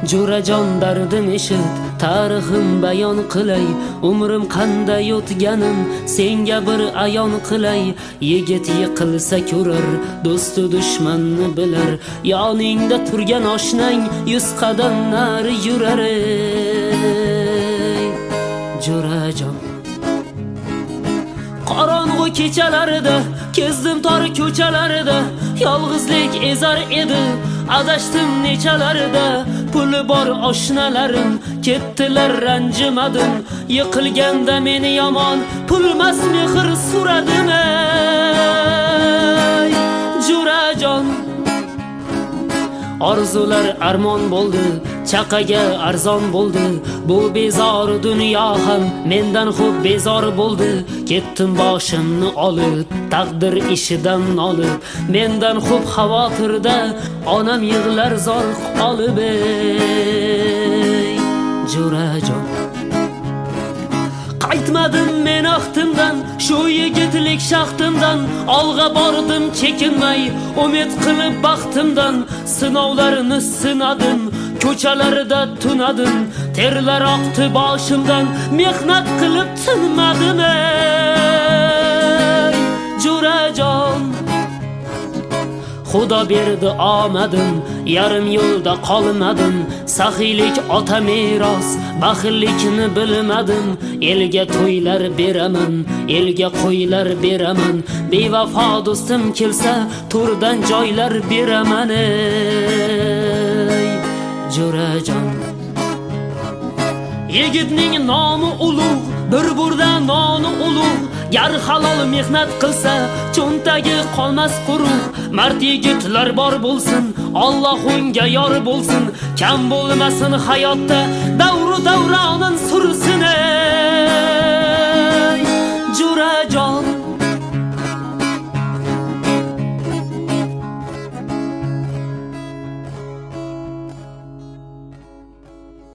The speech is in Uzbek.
Jo'rajon dardim eshit, tarixim bayon qilay, umrim qanday o'tganin senga bir ayon qilay. Yigit yiqilsa ko'rar, do'stu dushmanni bilar, yoningda turgan oshnang 100 qadam nari yurar. Jo'rajon qorong'u kechalarida, kezdim tor ko'chalarida, yolg'izlik ezar edi, adashdim nechalarida. Puli bor oshnalarim ketdilar, ranjimadim, yiqilganda meni yomon pulmas mehr so'radim. Ey Jo'rajon, orzular armon bo'ldi, chaqaga arzon bo'ldi, bu bezor dunyo ham mendan xo'p bezor bo'ldi. Ketdim boshimni olib, taqdir ishidan nolib, mendan xo'p xavotirda onam yig'lar zor olib. Ey Jo'rajon, qaytmadim men axtimdan, shu yigitlik shaxtimdan, olg'a bordim chekinmay, umid qilib baxtimdan. Sinovlarni sinadim, ko'chalarda tunadim, terlar oqdi boshimdan, mehnat qilib tinmadim. Ey Jo'rajon, Xudo berdi omadim, yarim yo'lda qolmadim. Saxiylik ota meros, baxillikni bilmadim. Elga to'ylar beraman, elga qo'ylar beraman, bevafo do'stim kelsa to'rdan joylar beraman. Ey Jo'rajon, yigitning nomi ulug', bir burda noni ulug'. Gar halol mehnat qilsa cho'ntagi qolmas quruq. Mard yigitlar bor bo'lsin, Alloh unga yor bo'lsin, kam bo'lmasin hayotda davru davronin sursin.